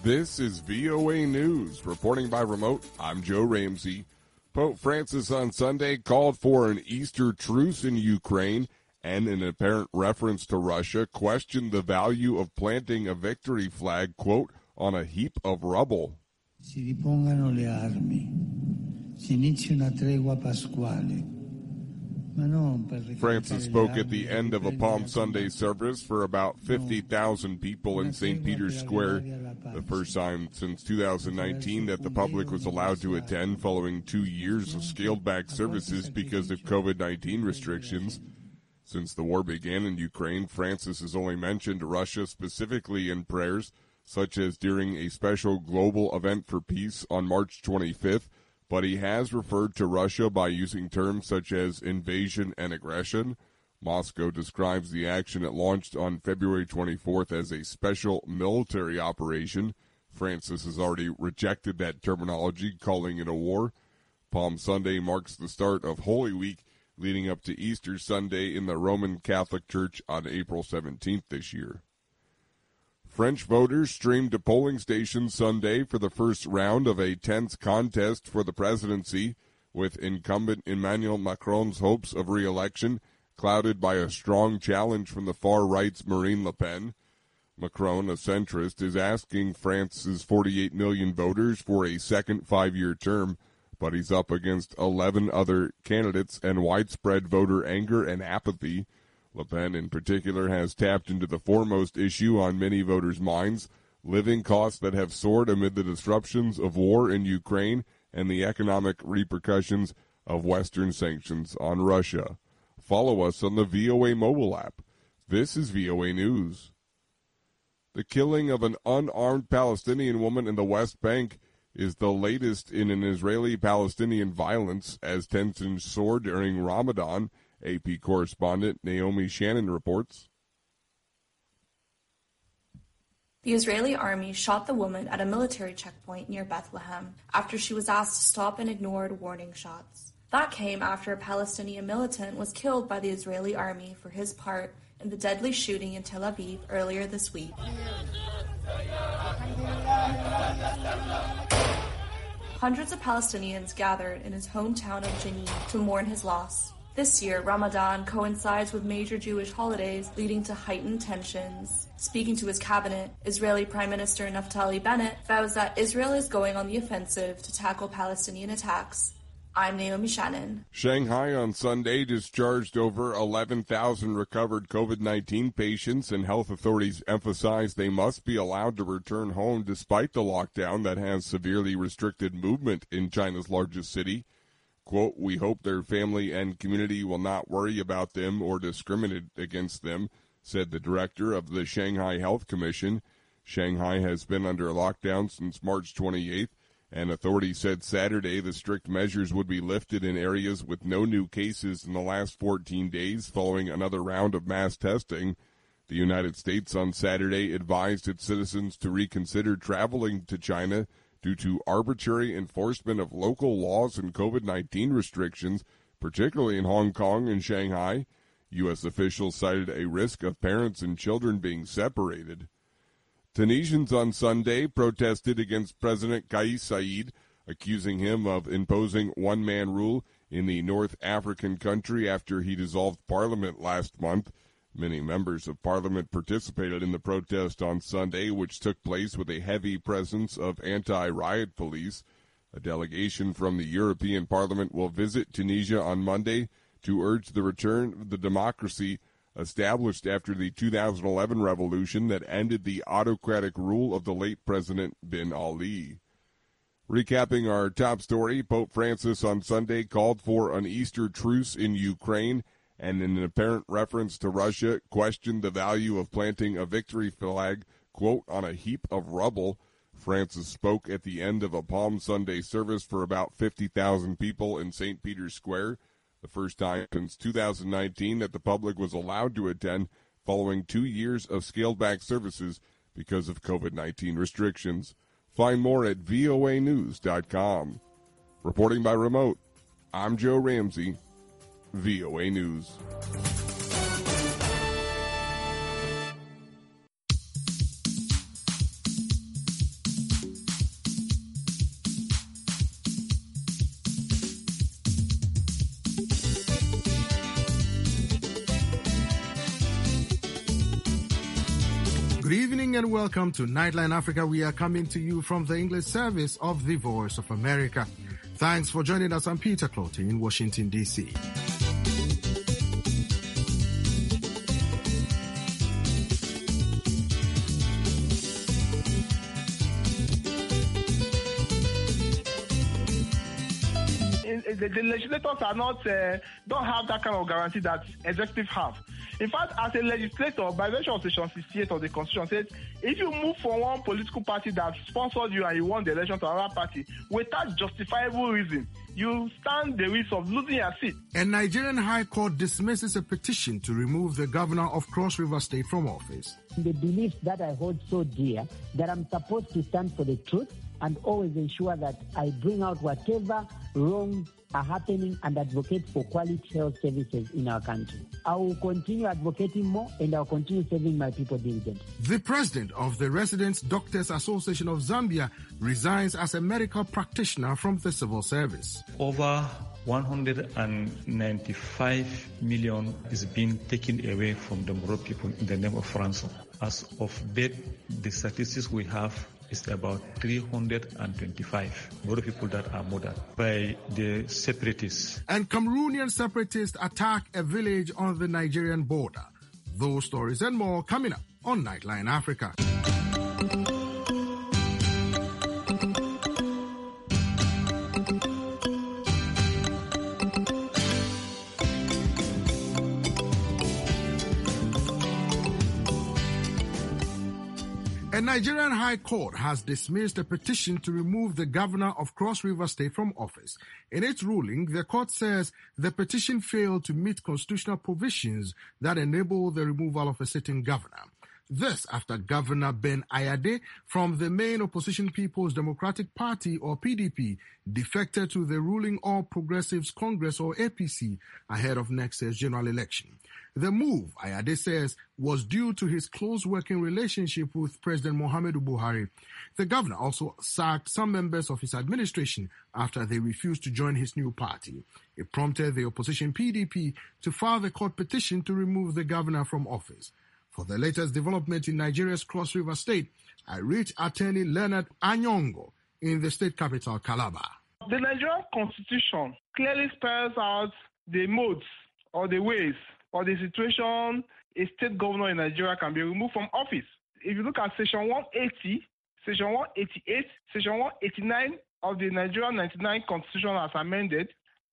This is VOA News. Reporting by remote, I'm Joe Ramsey. Pope Francis on Sunday called for an Easter truce in Ukraine and, in apparent reference to Russia, questioned the value of planting a victory flag, quote, on a heap of rubble. Si ripongano le armi. Si inizi una tregua pasquale. Francis spoke at the end of a Palm Sunday service for about 50,000 people in St. Peter's Square, the first time since 2019 that the public was allowed to attend following 2 years of scaled-back services because of COVID-19 restrictions. Since the war began in Ukraine, Francis has only mentioned Russia specifically in prayers, such as during a special global event for peace on March 25th, but he has referred to Russia by using terms such as invasion and aggression. Moscow describes the action it launched on February 24th as a special military operation. Francis has already rejected that terminology, calling it a war. Palm Sunday marks the start of Holy Week, leading up to Easter Sunday in the Roman Catholic Church on April 17th this year. French voters streamed to polling stations Sunday for the first round of a tense contest for the presidency, with incumbent Emmanuel Macron's hopes of re-election clouded by a strong challenge from the far-right's Marine Le Pen. Macron, a centrist, is asking France's 48 million voters for a second 5-year term, but he's up against 11 other candidates and widespread voter anger and apathy. Le Pen, in particular, has tapped into the foremost issue on many voters' minds, living costs that have soared amid the disruptions of war in Ukraine and the economic repercussions of Western sanctions on Russia. Follow us on the VOA mobile app. This is VOA News. The killing of an unarmed Palestinian woman in the West Bank is the latest in an Israeli-Palestinian violence as tensions soar during Ramadan. AP correspondent Naomi Shannon reports. The Israeli army shot the woman at a military checkpoint near Bethlehem after she was asked to stop and ignored warning shots. That came after a Palestinian militant was killed by the Israeli army for his part in the deadly shooting in Tel Aviv earlier this week. Hundreds of Palestinians gathered in his hometown of Jenin to mourn his loss. This year, Ramadan coincides with major Jewish holidays, leading to heightened tensions. Speaking to his cabinet, Israeli Prime Minister Naftali Bennett vows that Israel is going on the offensive to tackle Palestinian attacks. I'm Naomi Shannon. Shanghai on Sunday discharged over 11,000 recovered COVID-19 patients, and health authorities emphasized they must be allowed to return home despite the lockdown that has severely restricted movement in China's largest city. Quote, "We hope their family and community will not worry about them or discriminate against them," said the director of the Shanghai Health Commission. Shanghai has been under lockdown since March 28th, and authorities said Saturday the strict measures would be lifted in areas with no new cases in the last 14 days following another round of mass testing. The United States on Saturday advised its citizens to reconsider traveling to China due to arbitrary enforcement of local laws and COVID-19 restrictions, particularly in Hong Kong and Shanghai. U.S. officials cited a risk of parents and children being separated. Tunisians on Sunday protested against President Kais Saied, accusing him of imposing one-man rule in the North African country after he dissolved parliament last month. Many members of parliament participated in the protest on Sunday, which took place with a heavy presence of anti-riot police. A delegation from the European Parliament will visit Tunisia on Monday to urge the return of the democracy established after the 2011 revolution that ended the autocratic rule of the late President Ben Ali. Recapping our top story, Pope Francis on Sunday called for an Easter truce in Ukraine and, in an apparent reference to Russia, questioned the value of planting a victory flag, quote, on a heap of rubble. Francis spoke at the end of a Palm Sunday service for about 50,000 people in St. Peter's Square, the first time since 2019 that the public was allowed to attend following 2 years of scaled-back services because of COVID-19 restrictions. Find more at voanews.com. Reporting by remote, I'm Joe Ramsey, VOA News. evening and welcome to Nightline Africa. We are coming to you from the English service of the Voice of America. Thanks for joining us. I'm Peter Clottey in Washington, D.C. The legislators are not don't have that kind of guarantee that executive have. In fact, as a legislator, by virtue of Section 68 of the Constitution, says if you move from one political party that sponsored you and you won the election to another party without justifiable reason, you stand the risk of losing your seat. A Nigerian High Court dismisses a petition to remove the governor of Cross River State from office. The belief that I hold so dear that I'm supposed to stand for the truth and always ensure that I bring out whatever wrongs are happening and advocate for quality health services in our country. I will continue advocating more and I'll continue serving my people diligently. The president of the Residents Doctors Association of Zambia resigns as a medical practitioner from the civil service. Over 195 million is being taken away from the Moro people in the name of ransom. As of date, the statistics we have is about 325 Moro people that are murdered by the separatists. And Cameroonian separatists attack a village on the Nigerian border. Those stories and more coming up on Nightline Africa. A Nigerian High Court has dismissed a petition to remove the governor of Cross River State from office. In its ruling, the court says the petition failed to meet constitutional provisions that enable the removal of a sitting governor. This after Governor Ben Ayade from the main opposition People's Democratic Party, or PDP, defected to the ruling All Progressives Congress, or APC, ahead of next year's general election. The move, Ayade says, was due to his close working relationship with President Muhammadu Buhari. The governor also sacked some members of his administration after they refused to join his new party. It prompted the opposition PDP to file the court petition to remove the governor from office. For the latest development in Nigeria's Cross River State, I reached attorney Leonard Anyongo in the state capital, Calabar. The Nigerian Constitution clearly spells out the modes or the ways or the situation a state governor in Nigeria can be removed from office. If you look at Section 180, Section 188, Section 189 of the Nigerian 99 Constitution as amended,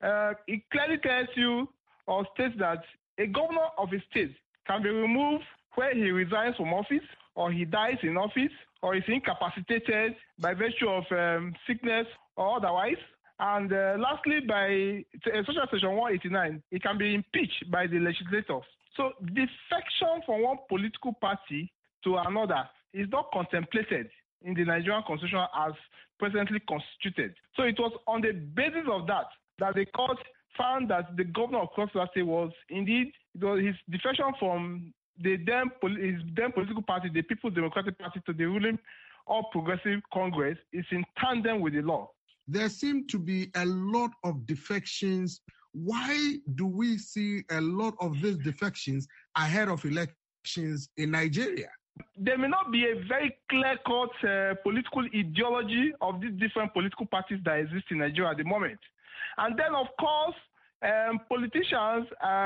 it clearly tells you or states that a governor of a state can be removed where he resigns from office, or he dies in office, or is incapacitated by virtue of sickness or otherwise. And lastly, by Social Section 189, it can be impeached by the legislators. So defection from one political party to another is not contemplated in the Nigerian Constitution as presently constituted. So it was on the basis of that the court found that the governor of Cross River State was indeed, his defection from his then political party, the People's Democratic Party, to the ruling All Progressive Congress is in tandem with the law. There seem to be a lot of defections. Why do we see a lot of these defections ahead of elections in Nigeria? There may not be a very clear-cut political ideology of these different political parties that exist in Nigeria at the moment. And then, of course, politicians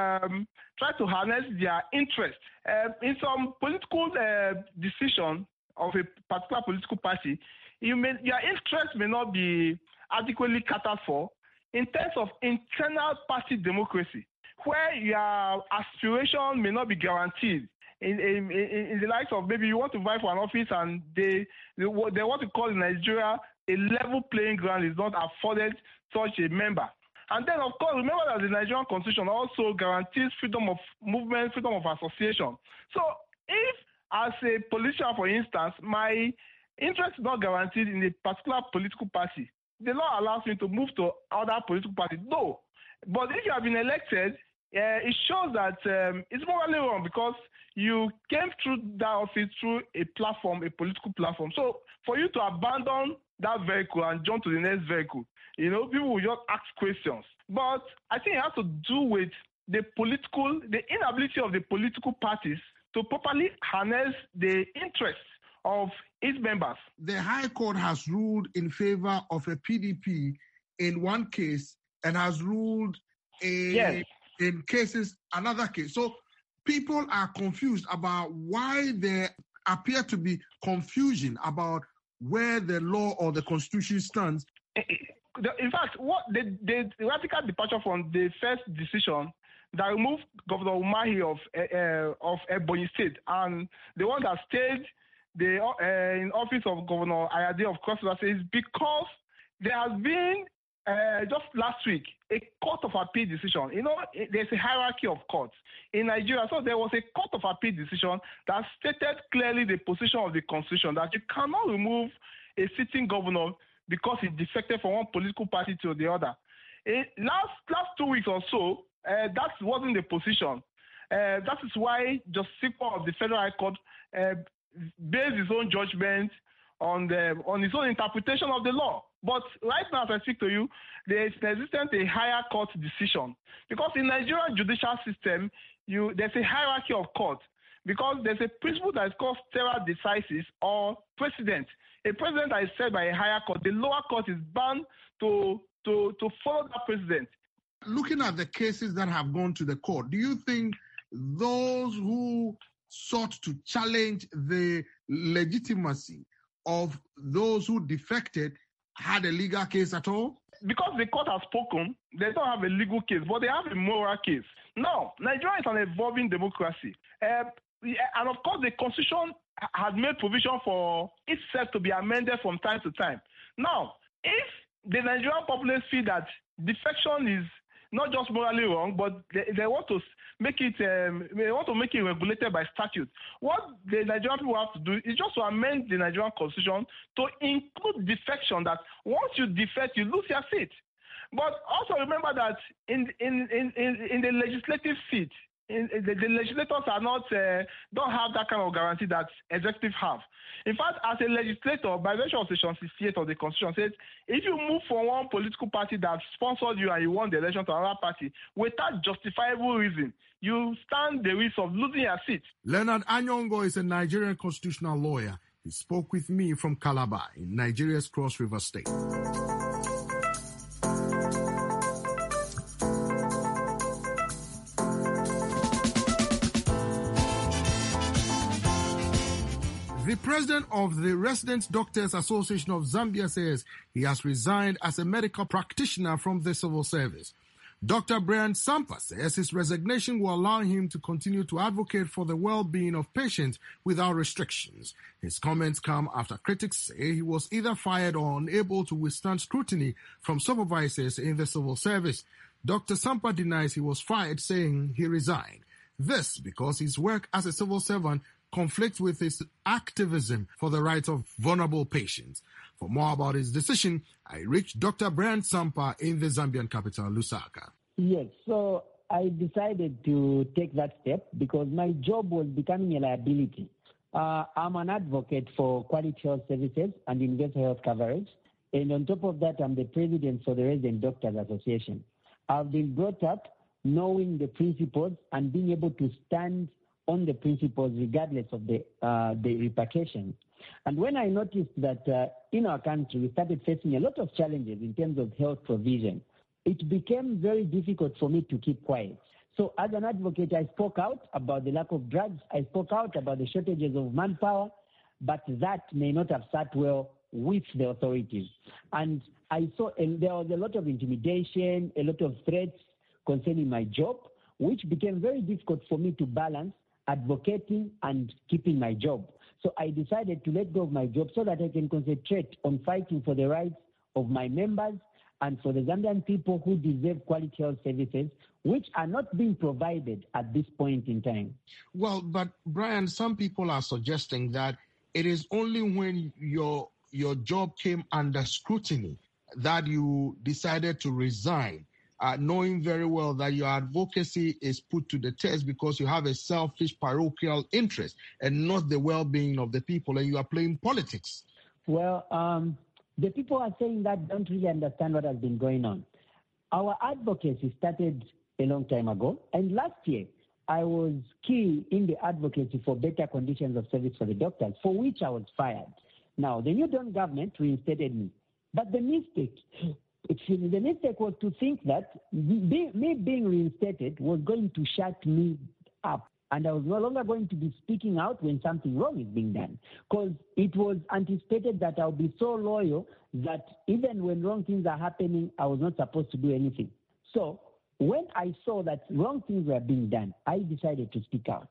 try to harness their interest. In some political decision of a particular political party, your interest may not be adequately catered for in terms of internal party democracy, where your aspiration may not be guaranteed. In the likes of maybe you want to vie for an office and they want to call in Nigeria a level playing ground is not afforded such a member. And then, of course, remember that the Nigerian Constitution also guarantees freedom of movement, freedom of association. So if, as a politician, for instance, my interest is not guaranteed in a particular political party, the law allows me to move to other political parties. No. But if you have been elected, it shows that it's morally wrong because you came through that office through a platform, a political platform. So for you to abandon that vehicle and jump to the next vehicle, people will just ask questions. But I think it has to do with the inability of the political parties to properly harness the interests of its members. The High Court has ruled in favor of a PDP in one case and has ruled in cases, another case. So people are confused about why there appear to be confusion about where the law or the Constitution stands. In fact, what the radical departure from the first decision that removed Governor Umahi of Ebonyi State and the one that stayed in office of Governor Ayade of Cross River State is because there has been just last week a Court of Appeal decision. You know, there's a hierarchy of courts in Nigeria. So there was a Court of Appeal decision that stated clearly the position of the Constitution that you cannot remove a sitting governor because he defected from one political party to the other. Last 2 weeks or so, that wasn't the position. That is why Justice Sikwa of the Federal High Court based his own judgment on his own interpretation of the law. But right now, as I speak to you, there is existent a higher court decision. Because in Nigerian judicial system, there's a hierarchy of courts. Because there's a principle that is called stare decisis or precedent. A precedent that is set by a higher court, the lower court is bound to follow that precedent. Looking at the cases that have gone to the court, do you think those who sought to challenge the legitimacy of those who defected had a legal case at all? Because the court has spoken, they don't have a legal case, but they have a moral case. Now, Nigeria is an evolving democracy. And of course, the Constitution has made provision for itself to be amended from time to time. Now, if the Nigerian populace feel that defection is not just morally wrong, but they want to make it regulated by statute. What the Nigerian people have to do is just to amend the Nigerian Constitution to include defection, that once you defect, you lose your seat. But also remember that in the legislative seat, the legislators are not don't have that kind of guarantee that executives have. In fact, as a legislator, by virtue of Section 68 of the Constitution, says if you move from one political party that sponsored you and you won the election to another party without justifiable reason, you stand the risk of losing your seat. Leonard Anyongo is a Nigerian constitutional lawyer. He spoke with me from Calabar in Nigeria's Cross River State. The president of the Resident Doctors Association of Zambia says he has resigned as a medical practitioner from the civil service. Dr. Brian Sampa says his resignation will allow him to continue to advocate for the well-being of patients without restrictions. His comments come after critics say he was either fired or unable to withstand scrutiny from supervisors in the civil service. Dr. Sampa denies he was fired, saying he resigned. This because his work as a civil servant conflicts with his activism for the rights of vulnerable patients. For more about his decision, I reached Dr. Brian Sampa in the Zambian capital, Lusaka. Yes, so I decided to take that step because my job was becoming a liability. I'm an advocate for quality health services and universal health coverage. And on top of that, I'm the president for the Resident Doctors Association. I've been brought up knowing the principles and being able to stand on the principles regardless of the repercussions. And when I noticed that in our country we started facing a lot of challenges in terms of health provision, it became very difficult for me to keep quiet. So as an advocate, I spoke out about the lack of drugs. I spoke out about the shortages of manpower, but that may not have sat well with the authorities. And I saw there was a lot of intimidation, a lot of threats concerning my job, which became very difficult for me to balance advocating and keeping my job. So I decided to let go of my job so that I can concentrate on fighting for the rights of my members and for the Zambian people who deserve quality health services, which are not being provided at this point in time. Well, but Brian, some people are suggesting that it is only when your job came under scrutiny that you decided to resign. Knowing very well that your advocacy is put to the test because you have a selfish parochial interest and not the well-being of the people, and you are playing politics. Well, the people are saying that don't really understand what has been going on. Our advocacy started a long time ago, and last year I was key in the advocacy for better conditions of service for the doctors, for which I was fired. Now, the New Dawn government reinstated me. But the mistake was to think that me being reinstated was going to shut me up. And I was no longer going to be speaking out when something wrong is being done. Because it was anticipated that I'll be so loyal that even when wrong things are happening, I was not supposed to do anything. So when I saw that wrong things were being done, I decided to speak out.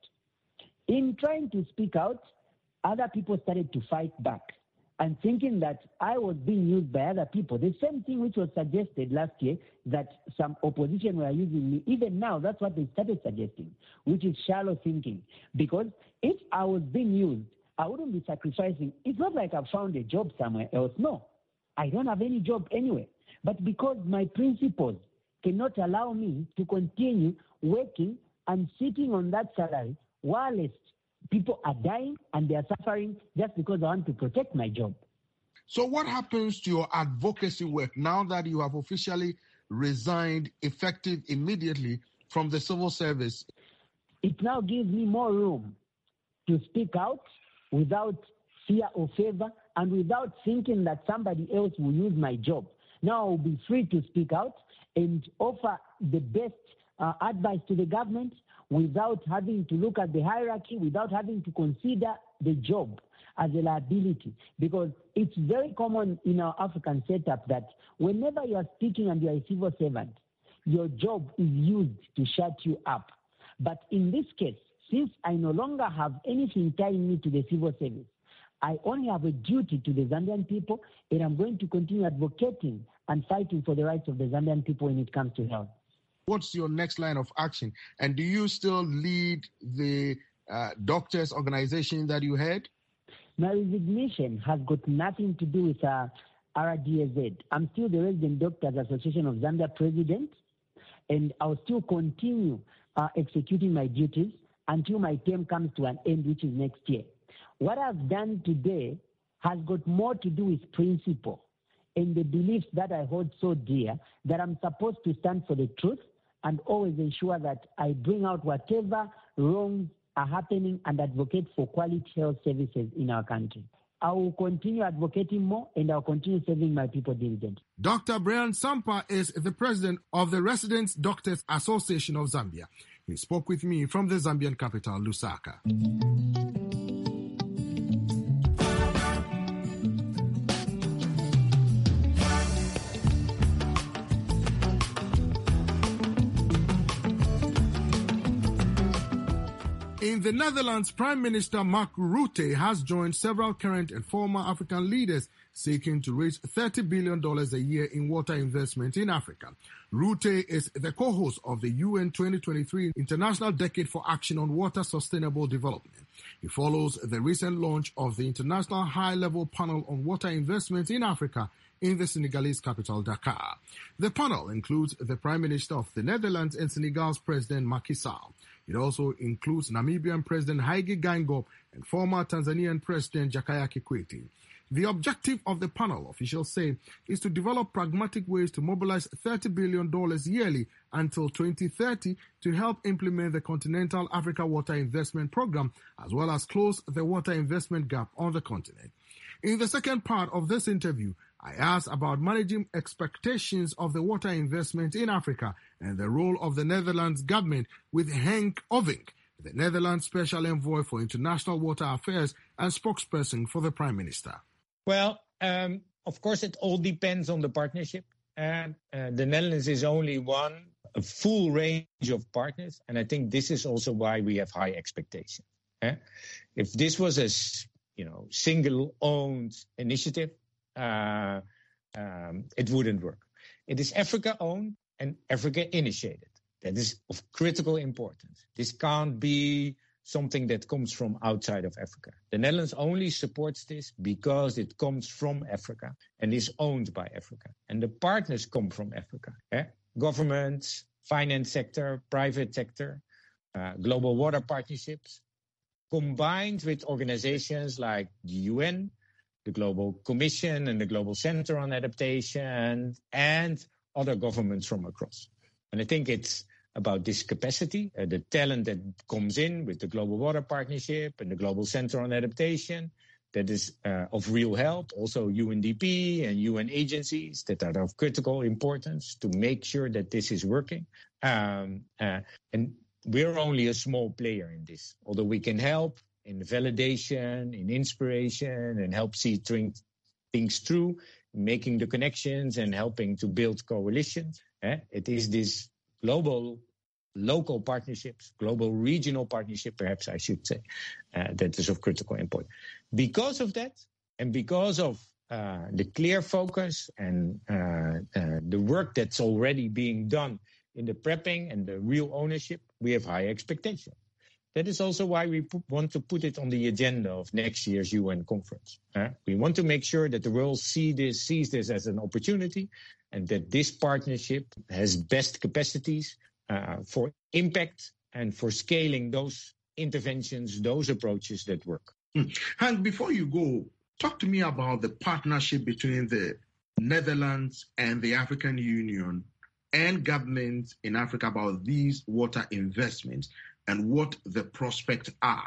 In trying to speak out, other people started to fight back and thinking that I was being used by other people. The same thing which was suggested last year, that some opposition were using me. Even now, that's what they started suggesting, which is shallow thinking. Because if I was being used, I wouldn't be sacrificing. It's not like I found a job somewhere else. No, I don't have any job anywhere. But because my principles cannot allow me to continue working and sitting on that salary while people are dying and they are suffering just because I want to protect my job. So what happens to your advocacy work now that you have officially resigned, effective immediately from the civil service? It now gives me more room to speak out without fear or favor and without thinking that somebody else will use my job. Now I'll be free to speak out and offer the best advice to the government without having to look at the hierarchy, without having to consider the job as a liability. Because it's very common in our African setup that whenever you are speaking and you are a civil servant, your job is used to shut you up. But in this case, since I no longer have anything tying me to the civil service, I only have a duty to the Zambian people, and I'm going to continue advocating and fighting for the rights of the Zambian people when it comes to health. What's your next line of action? And do you still lead the doctors' organization that you had? My resignation has got nothing to do with RDAZ. I'm still the Resident Doctors Association of Zambia president, and I'll still continue executing my duties until my term comes to an end, which is next year. What I've done today has got more to do with principle and the beliefs that I hold so dear, that I'm supposed to stand for the truth and always ensure that I bring out whatever wrongs are happening and advocate for quality health services in our country. I will continue advocating more and I'll continue serving my people diligently. Dr. Brian Sampa is the president of the Resident Doctors Association of Zambia. He spoke with me from the Zambian capital, Lusaka. In the Netherlands, Prime Minister Mark Rutte has joined several current and former African leaders seeking to raise $30 billion a year in water investment in Africa. Rutte is the co-host of the UN 2023 International Decade for Action on Water Sustainable Development. He follows the recent launch of the International High-Level Panel on Water Investment in Africa in the Senegalese capital, Dakar. The panel includes the Prime Minister of the Netherlands and Senegal's President Macky Sall. It also includes Namibian President Hage Geingob and former Tanzanian President Jakaya Kikwete. The objective of the panel, officials say, is to develop pragmatic ways to mobilize $30 billion yearly until 2030 to help implement the Continental Africa Water Investment Program, as well as close the water investment gap on the continent. In the second part of this interview, I asked about managing expectations of the water investment in Africa and the role of the Netherlands government with Henk Ovink, the Netherlands Special Envoy for International Water Affairs and spokesperson for the Prime Minister. Well, of course, it all depends on the partnership. The Netherlands is only a full range of partners. And I think this is also why we have high expectations. If this was a single-owned initiative, it wouldn't work. It is Africa-owned and Africa-initiated. That is of critical importance. This can't be something that comes from outside of Africa. The Netherlands only supports this because it comes from Africa and is owned by Africa. And the partners come from Africa. Governments, finance sector, private sector, global water partnerships, combined with organizations like the UN, the Global Commission and the Global Center on Adaptation, and other governments from across. And I think it's about this capacity, the talent that comes in with the Global Water Partnership and the Global Center on Adaptation, that is of real help. Also UNDP and UN agencies that are of critical importance to make sure that this is working. And we're only a small player in this, although we can help in validation, in inspiration, and help see things through, making the connections and helping to build coalitions. It is this global, local partnerships, global regional partnership, perhaps I should say, that is of critical importance. Because of that, and because of the clear focus and the work that's already being done in the prepping and the real ownership, we have high expectations. That is also why we want to put it on the agenda of next year's UN conference. We want to make sure that the world sees this as an opportunity, and that this partnership has best capacities for impact and for scaling those interventions, those approaches that work. And before you go, talk to me about the partnership between the Netherlands and the African Union and governments in Africa about these water investments and what the prospects are.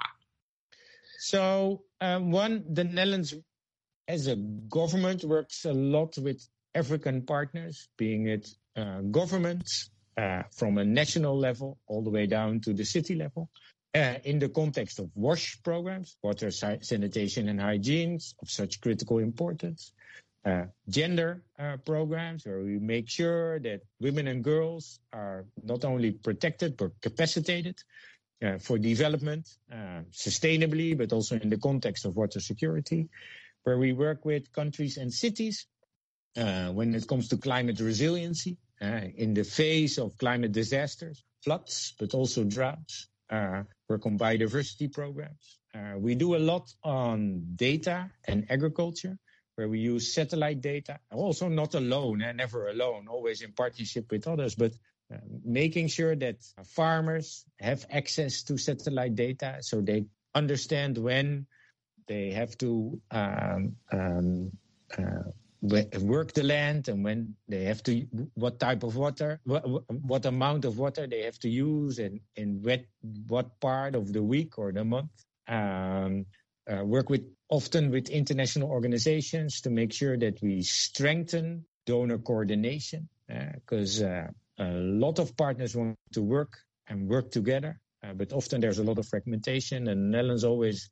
So, the Netherlands as a government works a lot with African partners, being it governments from a national level all the way down to the city level, in the context of WASH programs, water, sanitation and hygiene, of such critical importance, gender programs where we make sure that women and girls are not only protected but capacitated for development sustainably, but also in the context of water security, where we work with countries and cities when it comes to climate resiliency in the face of climate disasters, floods, but also droughts. Work on biodiversity programs. We do a lot on data and agriculture, where we use satellite data. Also not alone, never alone, always in partnership with others, but making sure that farmers have access to satellite data so they understand when they have to work the land and when they have to, what type of water, what amount of water they have to use and in what part of the week or the month. Work often with international organizations to make sure that we strengthen donor coordination, because a lot of partners want to work together, but often there's a lot of fragmentation, and the Netherlands always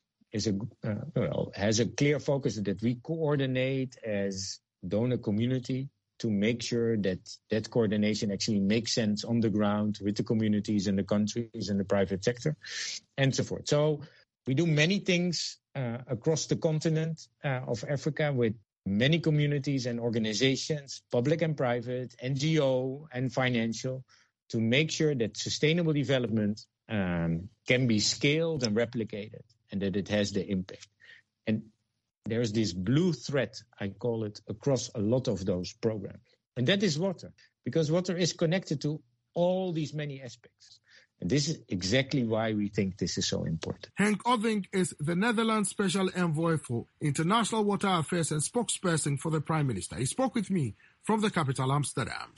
has a clear focus that we coordinate as donor community to make sure that that coordination actually makes sense on the ground with the communities and the countries and the private sector and so forth. So we do many things across the continent of Africa with many communities and organizations, public and private, NGO and financial, to make sure that sustainable development can be scaled and replicated, and that it has the impact. And there's this blue thread, I call it, across a lot of those programs. And that is water, because water is connected to all these many aspects. And this is exactly why we think this is so important. Henk Oving is the Netherlands Special Envoy for International Water Affairs and spokesperson for the Prime Minister. He spoke with me from the capital, Amsterdam.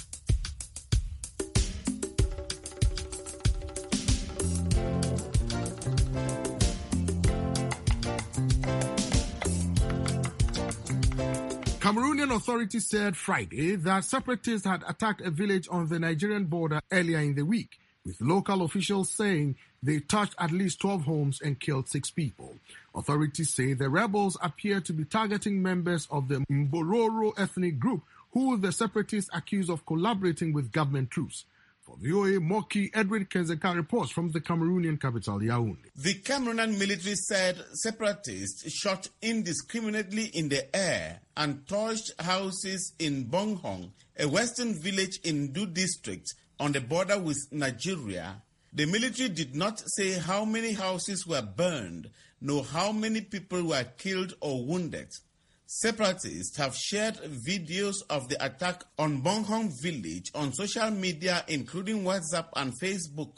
Cameroonian authorities said Friday that separatists had attacked a village on the Nigerian border earlier in the week, with local officials saying they touched at least 12 homes and killed 6 people. Authorities say the rebels appear to be targeting members of the Mbororo ethnic group, who the separatists accuse of collaborating with government troops. For VOA Moki, Edwin Kenzeka reports from the Cameroonian capital, Yaoundé. The Cameroonian military said separatists shot indiscriminately in the air and torched houses in Bonghong, a western village in Du district on the border with Nigeria. The military did not say how many houses were burned, nor how many people were killed or wounded. Separatists have shared videos of the attack on Bonghong village on social media, including WhatsApp and Facebook.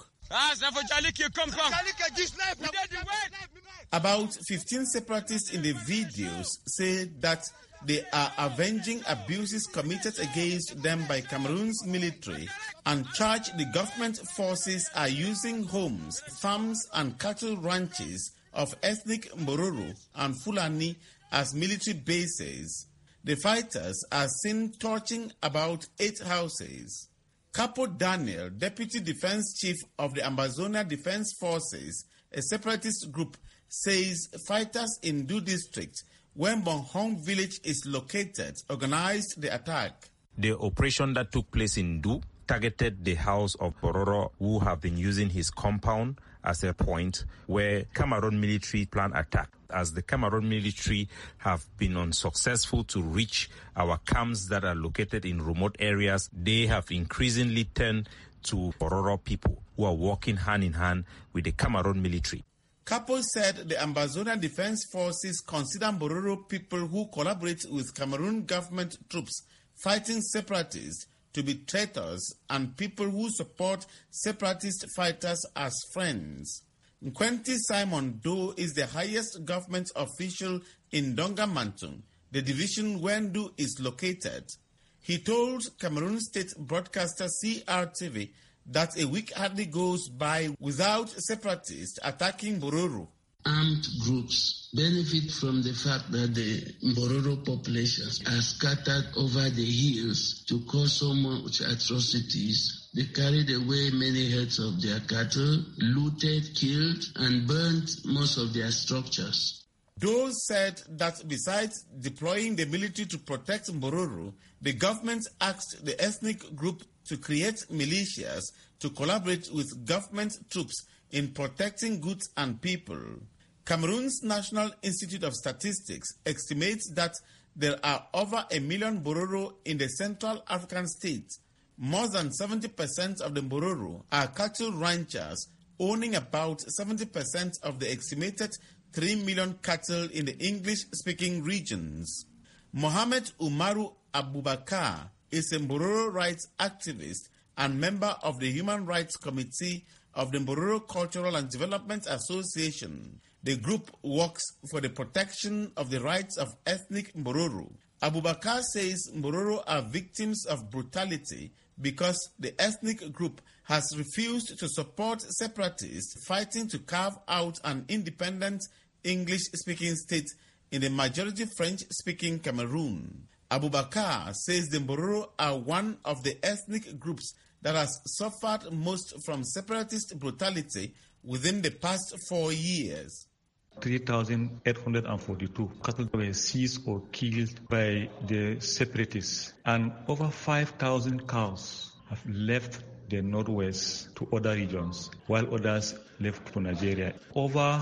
About 15 separatists in the videos say that they are avenging abuses committed against them by Cameroon's military and charge the government forces are using homes, farms and cattle ranches of ethnic Mbororo and Fulani as military bases. The fighters are seen torching about 8 houses. Capo Daniel, Deputy Defense Chief of the Ambazonia Defense Forces, a separatist group, says fighters in Du district, where Bonghong village is located, organized the attack. The operation that took place in Du targeted the house of Bororo, who have been using his compound as a point where Cameroon military plan attack. As the Cameroon military have been unsuccessful to reach our camps that are located in remote areas, they have increasingly turned to Bororo people who are working hand in hand with the Cameroon military. Capo said the Ambazonia Defense Forces consider Bororo people who collaborate with Cameroon government troops fighting separatists to be traitors and people who support separatist fighters as friends. Nkwenti Simon Doe is the highest government official in Dongamantung, the division where Du is located. He told Cameroon state broadcaster CRTV that a week hardly goes by without separatists attacking Bororo. Armed groups benefit from the fact that the Mbororo populations are scattered over the hills to cause so much atrocities. They carried away many herds of their cattle, looted, killed, and burnt most of their structures. Those said that besides deploying the military to protect Mbororo, the government asked the ethnic group to create militias to collaborate with government troops in protecting goods and people. Cameroon's National Institute of Statistics estimates that there are over 1 million Bororo in the Central African states. More than 70% of the Bororo are cattle ranchers, owning about 70% of the estimated 3 million cattle in the English-speaking regions. Mohamed Umaru Abubakar is a Bororo rights activist and member of the Human Rights Committee of the Bororo Cultural and Development Association. The group works for the protection of the rights of ethnic Bororo. Abubakar says Bororo are victims of brutality because the ethnic group has refused to support separatists fighting to carve out an independent English-speaking state in the majority French-speaking Cameroon. Abubakar says the Bororo are one of the ethnic groups that has suffered most from separatist brutality within the past 4 years. 3,842 cattle were seized or killed by the separatists, and over 5,000 cows have left the northwest to other regions, while others left to Nigeria. Over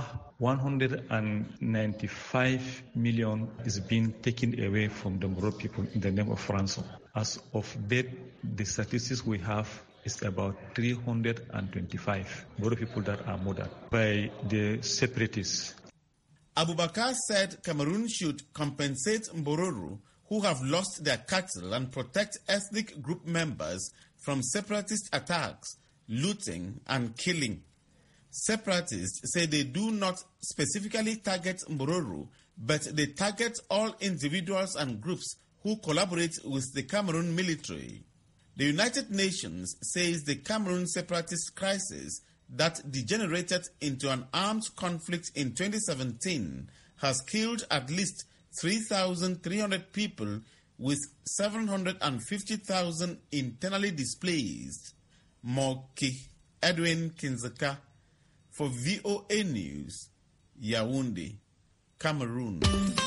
195 million is being taken away from the Moro people in the name of ransom. As of date, the statistics we have is about 325 Moro people that are murdered by the separatists. Abubakar said Cameroon should compensate Mbororo who have lost their cattle and protect ethnic group members from separatist attacks, looting and killing. Separatists say they do not specifically target Mbororo, but they target all individuals and groups who collaborate with the Cameroon military. The United Nations says the Cameroon separatist crisis that degenerated into an armed conflict in 2017 has killed at least 3,300 people with 750,000 internally displaced. Moki Edwin Kinzaka for VOA News, Yaoundé, Cameroon.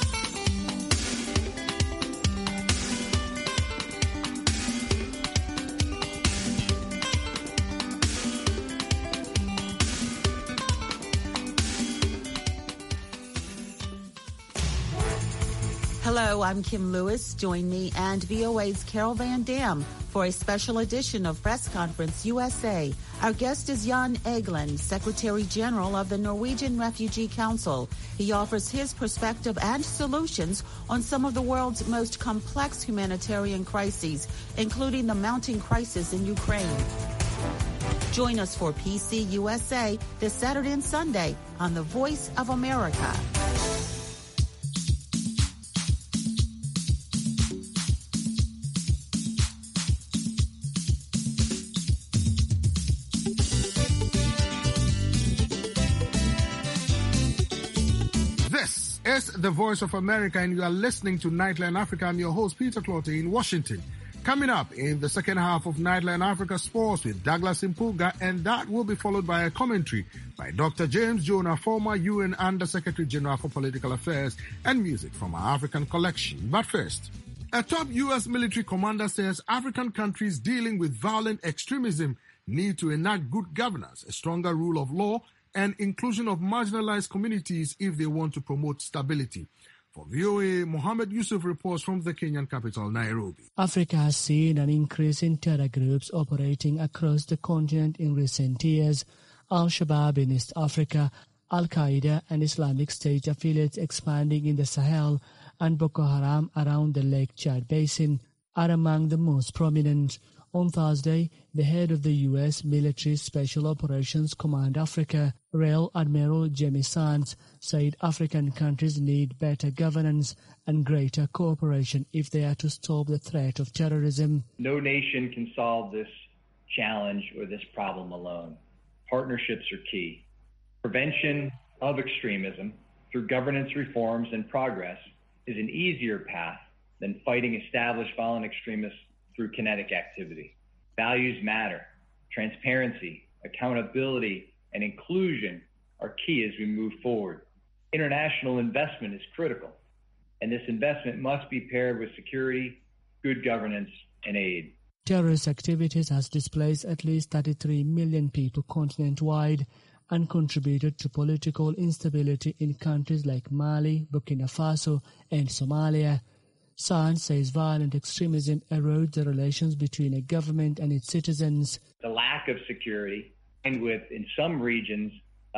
Hello, I'm Kim Lewis. Join me and VOA's Carol Van Dam for a special edition of Press Conference USA. Our guest is Jan Egeland, Secretary General of the Norwegian Refugee Council. He offers his perspective and solutions on some of the world's most complex humanitarian crises, including the mounting crisis in Ukraine. Join us for PC USA this Saturday and Sunday on The Voice of America. is the Voice of America, and you are listening to Nightline Africa. I'm your host, Peter Clotte, in Washington. Coming up in the second half of Nightline Africa Sports with Douglas Impuga, and that will be followed by a commentary by Dr. James Jonah, former UN Under-Secretary General for Political Affairs, and music from our African collection. But first, a top U.S. military commander says African countries dealing with violent extremism need to enact good governance, a stronger rule of law, and inclusion of marginalized communities if they want to promote stability. For VOA, Mohammed Yusuf reports from the Kenyan capital, Nairobi. Africa has seen an increase in terror groups operating across the continent in recent years. Al-Shabaab in East Africa, Al-Qaeda and Islamic State affiliates expanding in the Sahel, and Boko Haram around the Lake Chad Basin are among the most prominent. On Thursday, the head of the U.S. Military Special Operations Command Africa, Rear Admiral Jamie Sands, said African countries need better governance and greater cooperation if they are to stop the threat of terrorism. No nation can solve this challenge or this problem alone. Partnerships are key. Prevention of extremism through governance reforms and progress is an easier path than fighting established violent extremists through kinetic activity. Values matter. Transparency, accountability, and inclusion are key as we move forward. International investment is critical, and this investment must be paired with security, good governance, and aid. Terrorist activities has displaced at least 33 million people continent-wide and contributed to political instability in countries like Mali, Burkina Faso, and Somalia. Sands says violent extremism erodes the relations between a government and its citizens. The lack of security, and with, in some regions,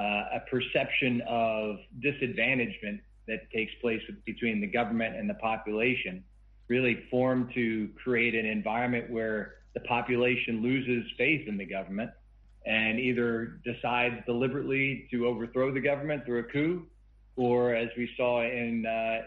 a perception of disadvantagement that takes place between the government and the population, really form to create an environment where the population loses faith in the government and either decides deliberately to overthrow the government through a coup, or as we saw in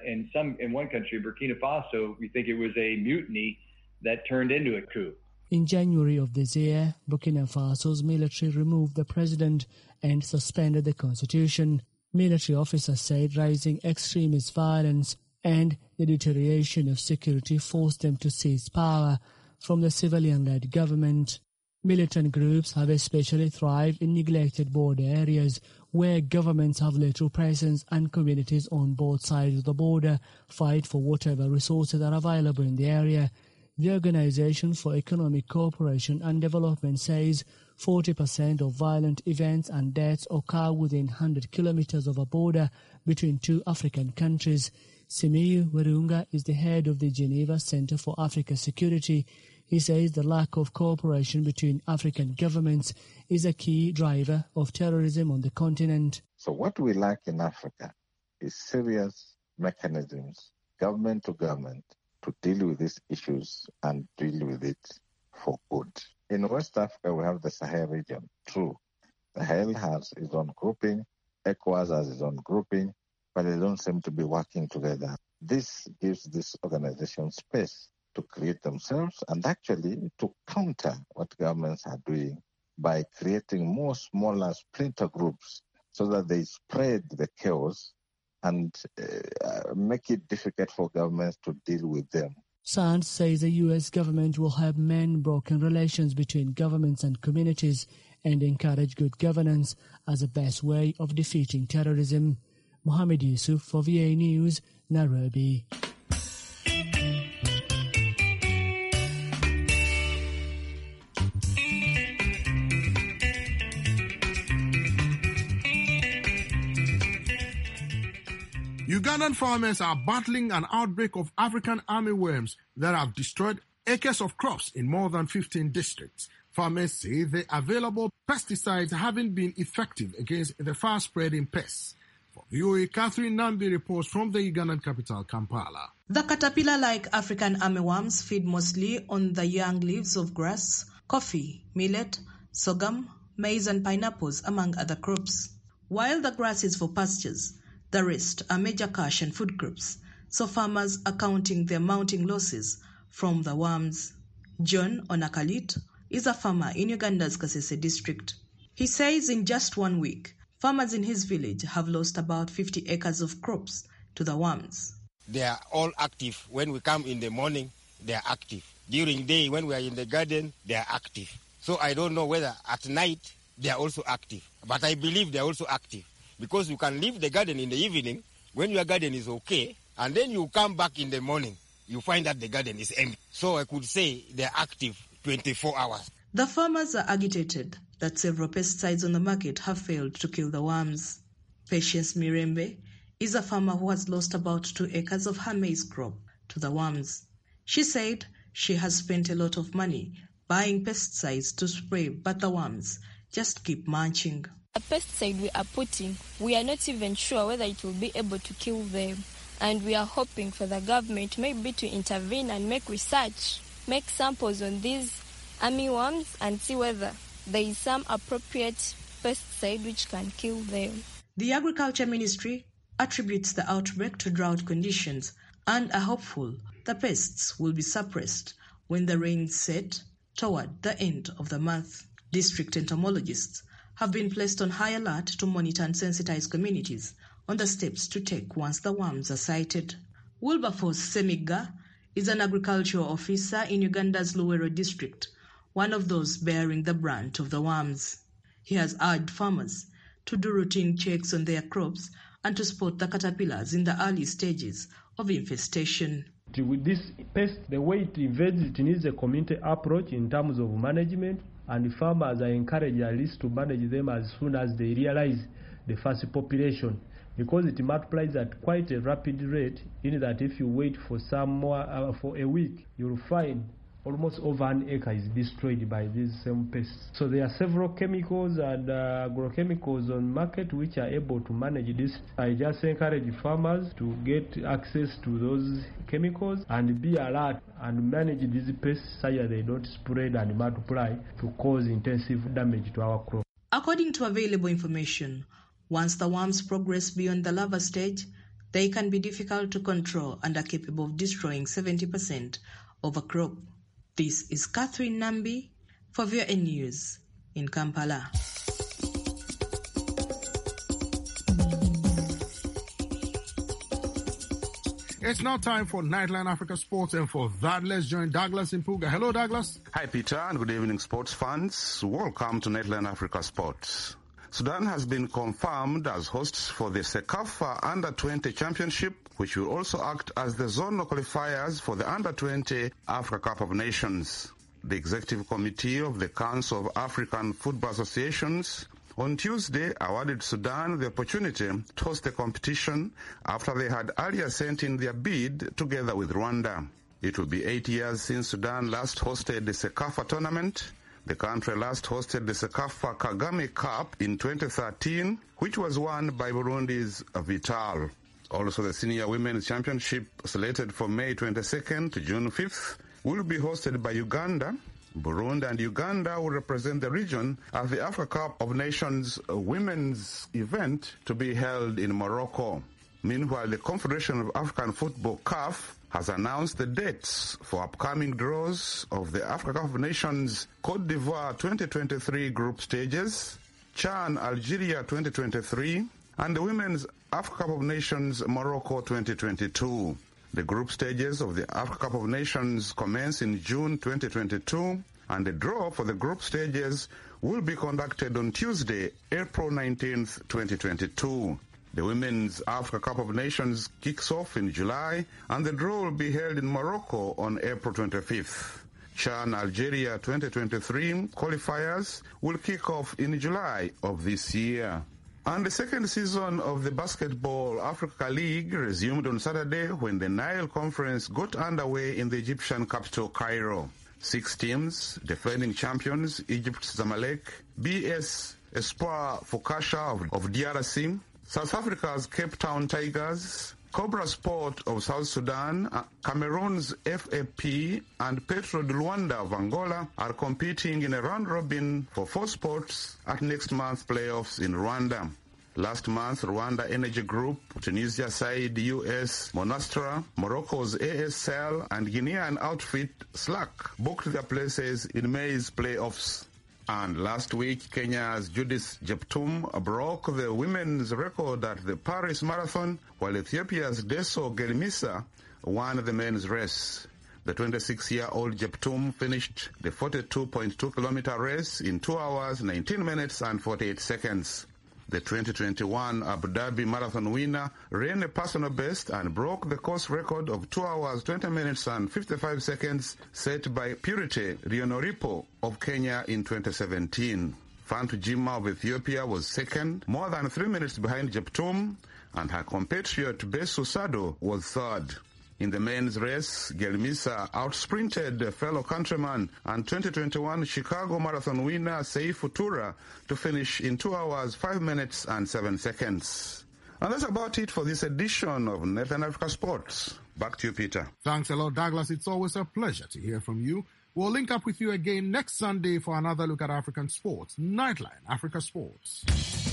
one country, Burkina Faso, we think it was a mutiny that turned into a coup. In January of this year, Burkina Faso's military removed the president and suspended the constitution. Military officers said rising extremist violence and the deterioration of security forced them to seize power from the civilian-led government. Militant groups have especially thrived in neglected border areas where governments have little presence and communities on both sides of the border fight for whatever resources are available in the area. The Organization for Economic Cooperation and Development says 40% of violent events and deaths occur within 100 kilometers of a border between two African countries. Simiyu Werunga is the head of the Geneva Center for Africa Security. He says the lack of cooperation between African governments is a key driver of terrorism on the continent. So what we lack in Africa is serious mechanisms, government to government, to deal with these issues and deal with it for good. In West Africa, we have the Sahel region. True, the Sahel has its own grouping, ECOWAS has its own grouping, but they don't seem to be working together. This gives this organization space to create themselves and actually to counter what governments are doing by creating more smaller splinter groups so that they spread the chaos and make it difficult for governments to deal with them. Sands says the U.S. government will help mend broken relations between governments and communities and encourage good governance as the best way of defeating terrorism. Mohammed Yusuf for VA News, Nairobi. Ugandan farmers are battling an outbreak of African armyworms that have destroyed acres of crops in more than 15 districts. Farmers say the available pesticides haven't been effective against the fast-spreading pests. For VOA, Catherine Nambi reports from the Ugandan capital, Kampala. The caterpillar-like African armyworms feed mostly on the young leaves of grass, coffee, millet, sorghum, maize and pineapples, among other crops. While the grass is for pastures, the rest are major cash and food crops, so farmers are counting their mounting losses from the worms. John Onakalit is a farmer in Uganda's Kasese district. He says in just 1 week, farmers in his village have lost about 50 acres of crops to the worms. They are all active. When we come in the morning, they are active. During day, when we are in the garden, they are active. So I don't know whether at night they are also active. But I believe they are also active. Because you can leave the garden in the evening when your garden is okay, and then you come back in the morning, you find that the garden is empty. So I could say they are active 24 hours. The farmers are agitated that several pesticides on the market have failed to kill the worms. Patience Mirembe is a farmer who has lost about 2 acres of her maize crop to the worms. She said she has spent a lot of money buying pesticides to spray, but the worms just keep munching. The pesticide we are putting, we are not even sure whether it will be able to kill them. And we are hoping for the government maybe to intervene and make research, make samples on these armyworms and see whether there is some appropriate pesticide which can kill them. The Agriculture Ministry attributes the outbreak to drought conditions and are hopeful the pests will be suppressed when the rains set toward the end of the month. District entomologists have been placed on high alert to monitor and sensitize communities on the steps to take once the worms are sighted. Wilberforce Semiga is an agricultural officer in Uganda's Luwero district, one of those bearing the brunt of the worms. He has urged farmers to do routine checks on their crops and to spot the caterpillars in the early stages of infestation. With this pest, the way it invades, it needs a community approach in terms of management, and farmers are encouraged at least to manage them as soon as they realize the first population, because it multiplies at quite a rapid rate, in that if you wait for some more for a week, you'll find almost over an acre is destroyed by these same pests. So there are several chemicals and agrochemicals on market which are able to manage this. I just encourage farmers to get access to those chemicals and be alert and manage these pests so that they don't spread and multiply to cause intensive damage to our crop. According to available information, once the worms progress beyond the larva stage, they can be difficult to control and are capable of destroying 70% of a crop. This is Catherine Nambi for VOA News in Kampala. It's now time for Nightline Africa Sports, and for that, let's join Douglas Impuga. Hello, Douglas. Hi, Peter, and good evening, sports fans. Welcome to Nightline Africa Sports. Sudan has been confirmed as hosts for the CECAFA Under-20 Championship, which will also act as the zonal qualifiers for the Under-20 Africa Cup of Nations. The Executive Committee of the Council of African Football Associations on Tuesday awarded Sudan the opportunity to host the competition after they had earlier sent in their bid together with Rwanda. It will be 8 years since Sudan last hosted the CECAFA tournament. The country last hosted the CECAFA Kagame Cup in 2013, which was won by Burundi's Vital. Also, the Senior Women's Championship, slated for May 22nd to June 5th, will be hosted by Uganda. Burundi and Uganda will represent the region at the Africa Cup of Nations women's event to be held in Morocco. Meanwhile, the Confederation of African Football, CAF, has announced the dates for upcoming draws of the Africa Cup of Nations Cote d'Ivoire 2023 group stages, CHAN Algeria 2023, and the Women's Africa Cup of Nations Morocco 2022. The group stages of the Africa Cup of Nations commence in June 2022, and the draw for the group stages will be conducted on Tuesday, April 19th, 2022. The Women's Africa Cup of Nations kicks off in July, and the draw will be held in Morocco on April 25th. CHAN Algeria 2023 qualifiers will kick off in July of this year. And the second season of the Basketball Africa League resumed on Saturday when the Nile Conference got underway in the Egyptian capital, Cairo. 6 teams, defending champions Egypt's Zamalek, BS Espoir Fokasha of DRC, South Africa's Cape Town Tigers, Cobra Sport of South Sudan, Cameroon's FAP, and Petro de Luanda of Angola are competing in a round-robin for 4 spots at next month's playoffs in Rwanda. Last month, Rwanda Energy Group, Tunisia side US Monastra, Morocco's ASL, and Guinean outfit Slack booked their places in May's playoffs. And last week, Kenya's Judith Jeptum broke the women's record at the Paris Marathon, while Ethiopia's Deso Gelmisa won the men's race. The 26-year-old Jeptum finished the 42.2-kilometer race in 2 hours, 19 minutes and 48 seconds. The 2021 Abu Dhabi Marathon winner ran a personal best and broke the course record of 2 hours, 20 minutes and 55 seconds set by Purity Rionoripo of Kenya in 2017. Fantu Jima of Ethiopia was second, more than 3 minutes behind Jeptum, and her compatriot Besu Sado was third. In the men's race, Gelmisa outsprinted fellow countryman and 2021 Chicago Marathon winner Seif Futura to finish in 2 hours, 5 minutes and 7 seconds. And that's about it for this edition of Netherlands Africa Sports. Back to you, Peter. Thanks a lot, Douglas. It's always a pleasure to hear from you. We'll link up with you again next Sunday for another look at African sports. Nightline Africa Sports.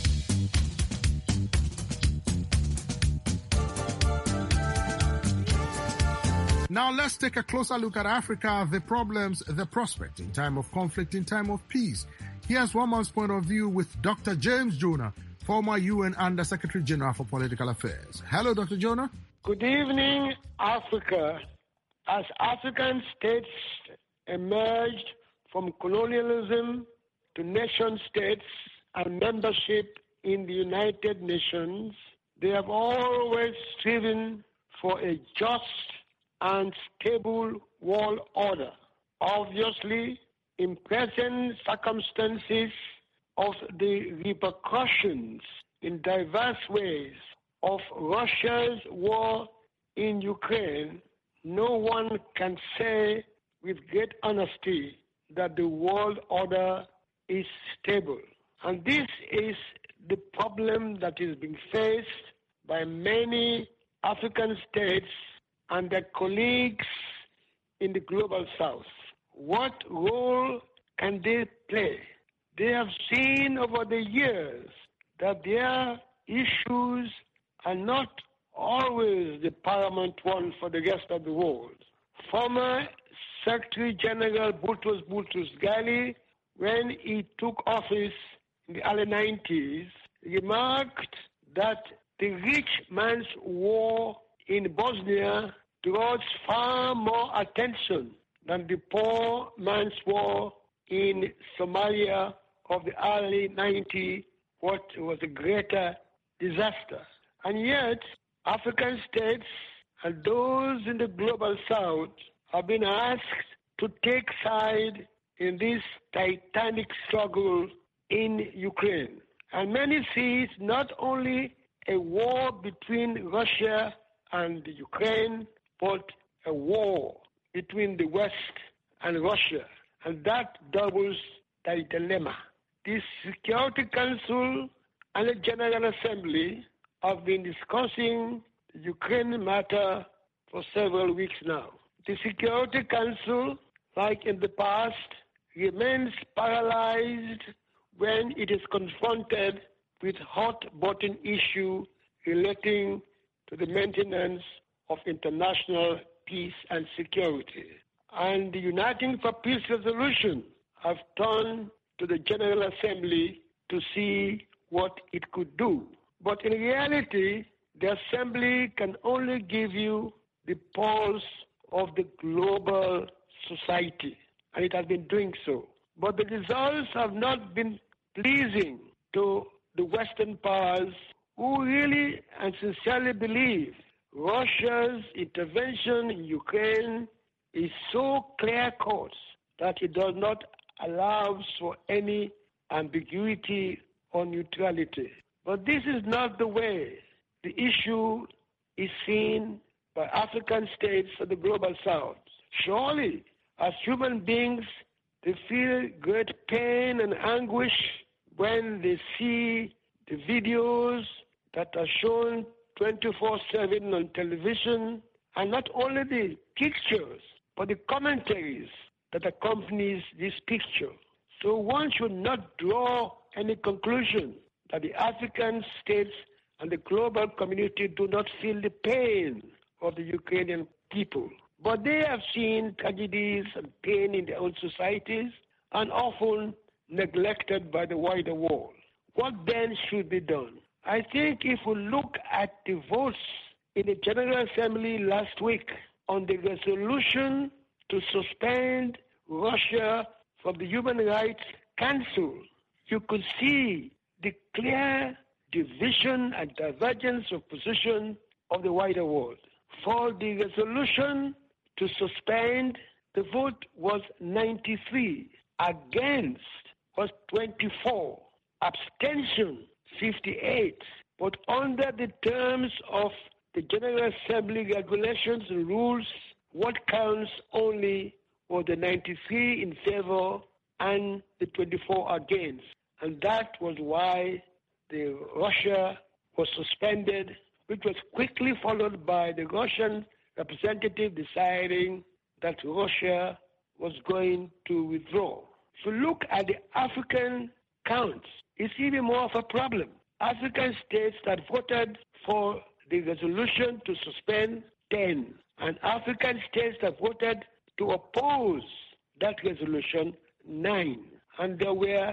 Now let's take a closer look at Africa, the problems, the prospect in time of conflict, in time of peace. Here's one man's point of view with Dr. James Jonah, former UN Under-Secretary General for Political Affairs. Hello, Dr. Jonah. Good evening, Africa. As African states emerged from colonialism to nation states and membership in the United Nations, they have always striven for a just and stable world order. Obviously, in present circumstances of the repercussions in diverse ways of Russia's war in Ukraine, no one can say with great honesty that the world order is stable. And this is the problem that is being faced by many African states and their colleagues in the global south. What role can they play? They have seen over the years that their issues are not always the paramount one for the rest of the world. Former Secretary General Boutros Ghali, when he took office in the early 90s, remarked that the rich man's war in Bosnia draws far more attention than the poor man's war in Somalia of the early 90s, what was a greater disaster. And yet, African states and those in the global south have been asked to take side in this titanic struggle in Ukraine. And many see it not only a war between Russia and Ukraine, but a war between the West and Russia. And that doubles the dilemma. The Security Council and the General Assembly have been discussing the Ukraine matter for several weeks now. The Security Council, like in the past, remains paralyzed when it is confronted with hot-button issues relating to the maintenance of international peace and security. And the Uniting for Peace resolution have turned to the General Assembly to see what it could do. But in reality, the Assembly can only give you the pulse of the global society, and it has been doing so. But the results have not been pleasing to the Western powers who really and sincerely believe Russia's intervention in Ukraine is so clear-cut that it does not allow for any ambiguity or neutrality. But this is not the way the issue is seen by African states of the global south. Surely, as human beings, they feel great pain and anguish when they see the videos that are shown 24/7 on television, and not only the pictures, but the commentaries that accompanies this picture. So one should not draw any conclusion that the African states and the global community do not feel the pain of the Ukrainian people. But they have seen tragedies and pain in their own societies, and often neglected by the wider world. What then should be done? I think if we look at the votes in the General Assembly last week on the resolution to suspend Russia from the Human Rights Council, you could see the clear division and divergence of position of the wider world. For the resolution to suspend, the vote was 93, against was 24, abstention 58. But under the terms of the General Assembly regulations and rules, what counts only was the 93 in favor and the 24 against. And that was why the Russia was suspended, which was quickly followed by the Russian representative deciding that Russia was going to withdraw. If you look at the African counts, it's even more of a problem. African states that voted for the resolution to suspend, 10. And African states that voted to oppose that resolution, 9. And there were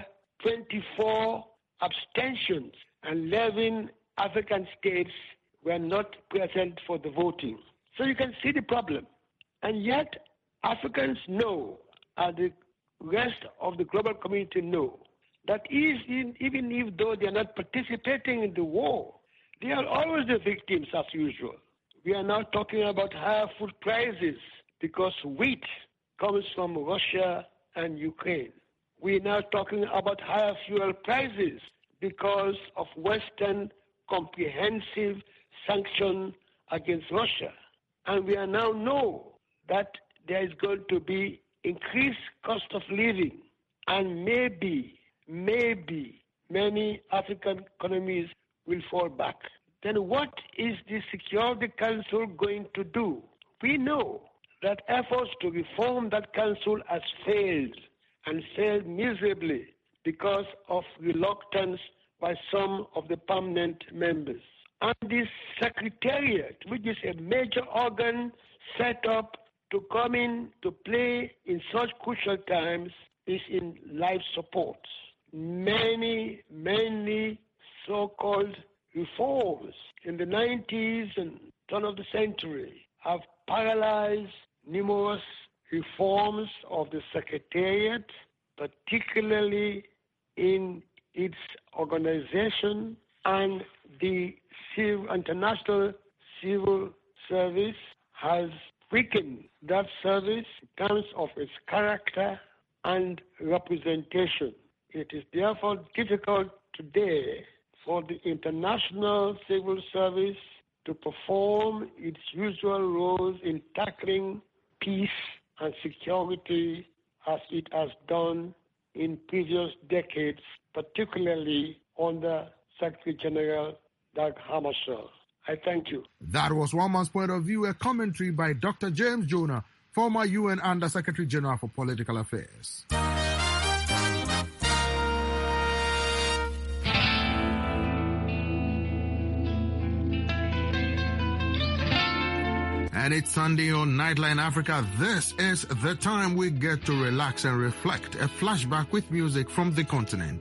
24 abstentions, and 11 African states were not present for the voting. So you can see the problem. And yet, Africans know, and the rest of the global community know, that even if though they are not participating in the war, they are always the victims as usual. We are now talking about higher food prices because wheat comes from Russia and Ukraine. We are now talking about higher fuel prices because of Western comprehensive sanction against Russia. And we now know that there is going to be increased cost of living, and maybe many African economies will fall back. Then what is the Security Council going to do? We know that efforts to reform that council has failed, and failed miserably because of reluctance by some of the permanent members. And this Secretariat, which is a major organ set up to come in to play in such crucial times, is in life support. Many so-called reforms in the 90s and turn of the century have paralyzed numerous reforms of the Secretariat, particularly in its organization, and the international civil service has weakened that service in terms of its character and representation. It is therefore difficult today for the international civil service to perform its usual roles in tackling peace and security as it has done in previous decades, particularly under Secretary General Dag Hammarskjöld. I thank you. That was one man's point of view, a commentary by Dr. James Jonah, former UN Under Secretary General for Political Affairs. And it's Sunday on Nightline Africa. This is the time we get to relax and reflect. A flashback with music from the continent.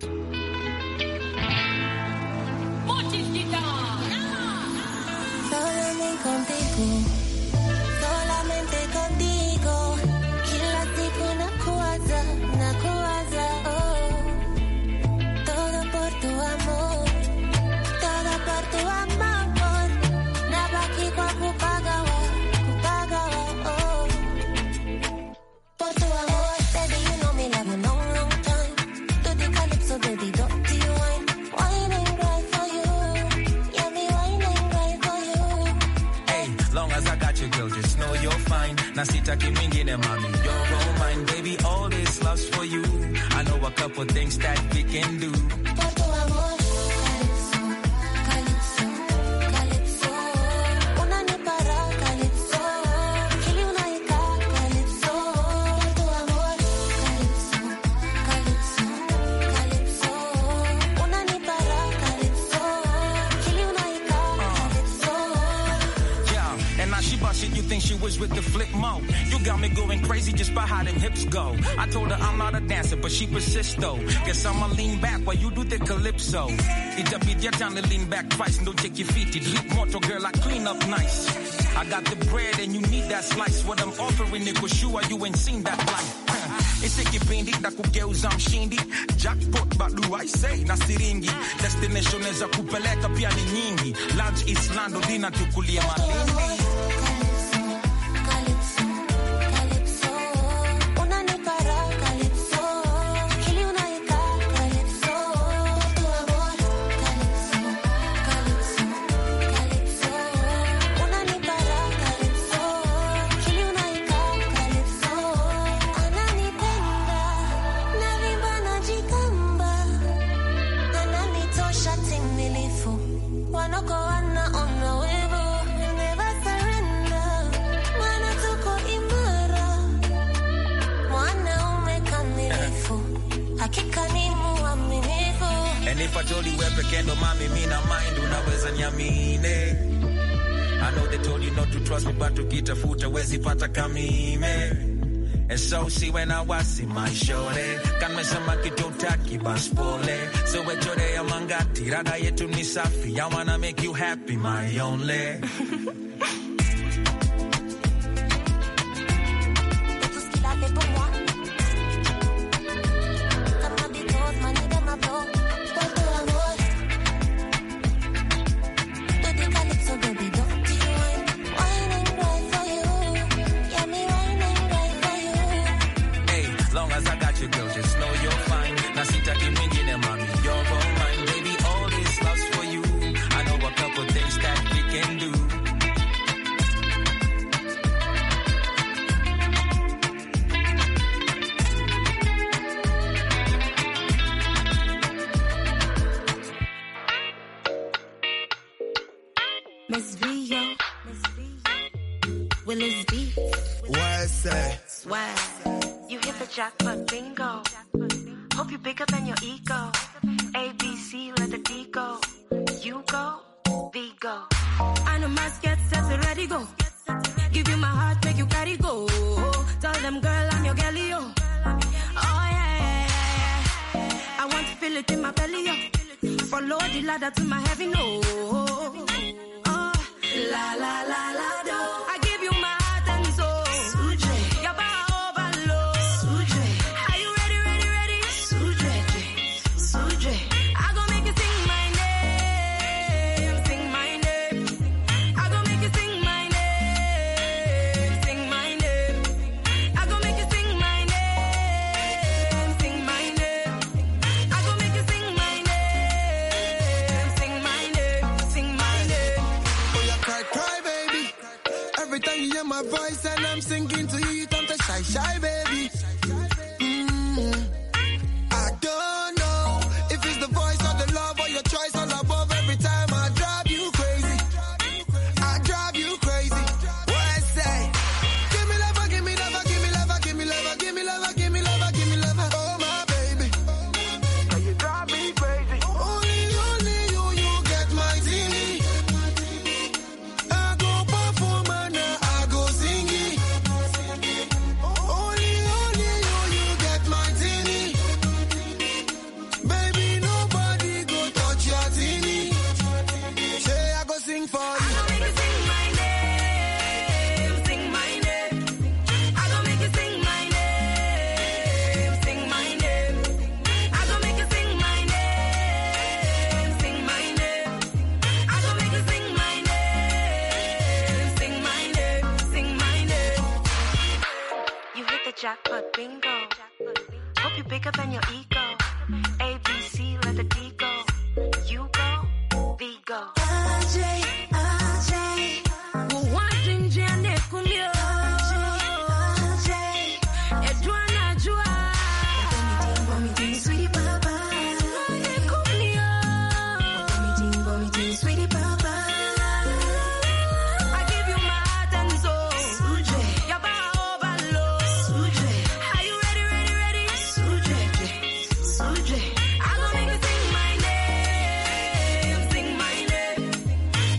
Nasitaki mingine mami, you're all mine, baby, all this love's for you. I know a couple things that we can do. shit, you think she was with the flip mo? You got me going crazy just by how them hips go. I told her I'm not a dancer, but she persists though. Guess I'ma lean back while you do the calypso. It's a bit your time to lean back twice. Don't take your feet, it's drip motor, girl, I clean up nice. I got the bread and you need that slice. What I'm offering it for sure, you ain't seen that life. Ese kipindi na kugeuza mshindi. Jackpot bado I say na siringi. Destination za kupeleka pia ni nyingi. Lunch Islando dina tukulia Malindi. And if I told you we're pekendo mami mina mind unaweza niamine. I know they told you not to trust me but tukitafuta wezi pata kamime. And so see when I was in my shore kama samaki totaki bas pole. So we chore ya mangati rada yetu ni safi. I wanna make you happy my only. Jackpot bingo. Hope you bigger than your ego. ABC, let the D go. You go, V go. I know my get set ready go. Give you my heart, make you carry go. Tell them girl I'm your girlie, yo. Oh yeah. I want to feel it in my belly, yo. Follow the ladder to my heaven, no. Oh, la la la la do. I give you my heart and soul. My voice and I'm singing to you, you come to shy, shy, baby. I don't know if it's the voice or the love or your choice all above. Every time I drive you crazy. I drive you crazy. What I say? Give me love, give me love, give me love, give me love, give me love, give me love, give me love. Oh my baby, now you drive me crazy. Only you get my teeny. I go perform and I go sing it. Only you get my teeny. Baby, nobody go touch your teeny. Say I go sing for you. I go make you sing my name, sing my name. I go make you sing my name, sing my name. I go make you sing my name, sing my name. I go make you sing my name, sing my name, sing my name. You hit the jackpot bingo. Hope you bigger than your ego. ABC, let the D go. You go, V go. Ajay, wajin jane kumyo. Ajay, edwana jua. Vomiting, sweetie papa. Kumyo. Vomiting, sweetie papa. I give you my heart and soul. Suje. Your power overload. Suje. Are you ready? Suje. Suje. I go make you sing my name, sing my name.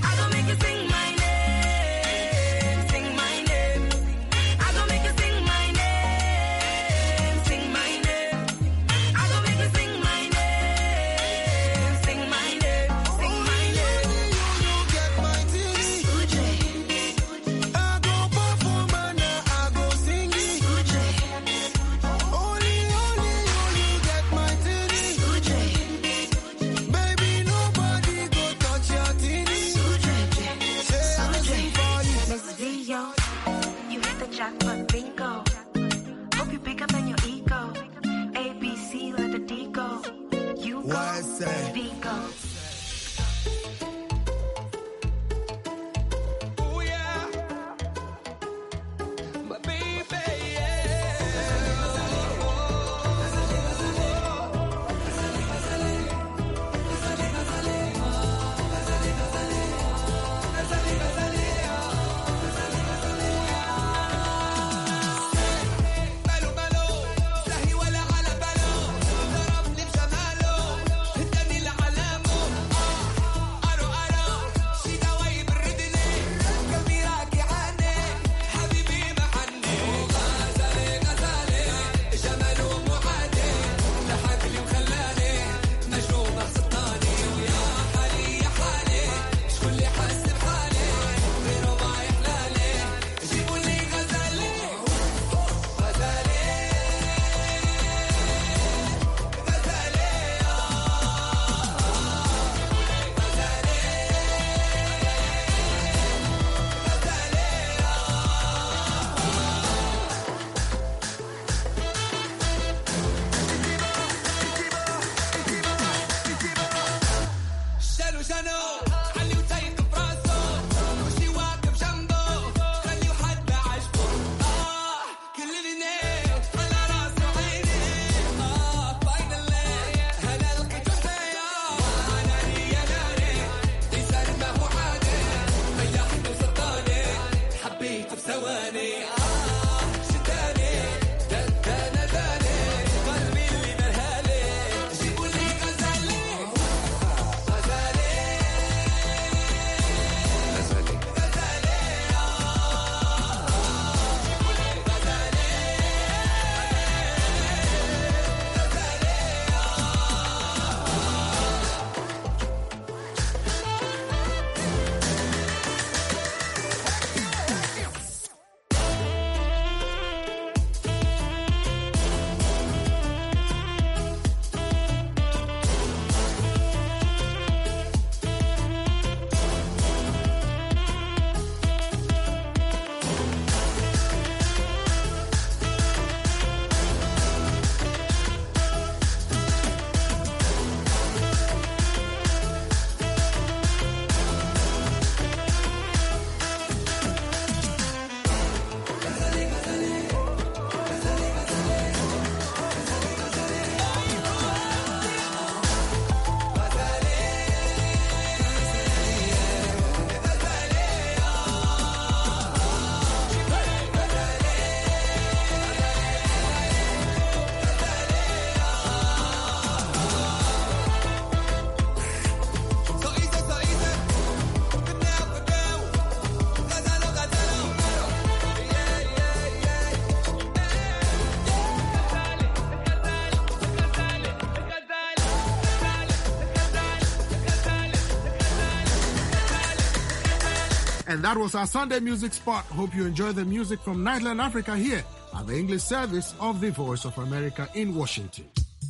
And that was our Sunday music spot. Hope you enjoy the music from Nightland Africa here at the English service of the Voice of America in Washington.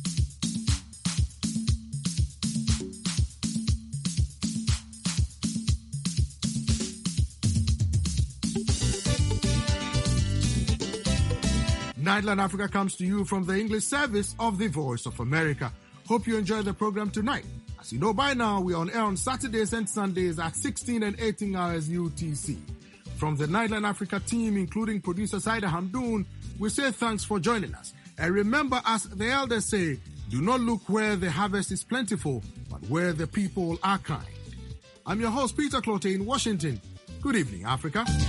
Nightland Africa comes to you from the English service of the Voice of America. Hope you enjoy the program tonight. As you know by now, we're on air on Saturdays and Sundays at 16 and 18 hours UTC. From the Nightland Africa team, including producer Saida Hamdoun, we say thanks for joining us. And remember, as the elders say, do not look where the harvest is plentiful, but where the people are kind. I'm your host, Peter Clote in Washington. Good evening, Africa.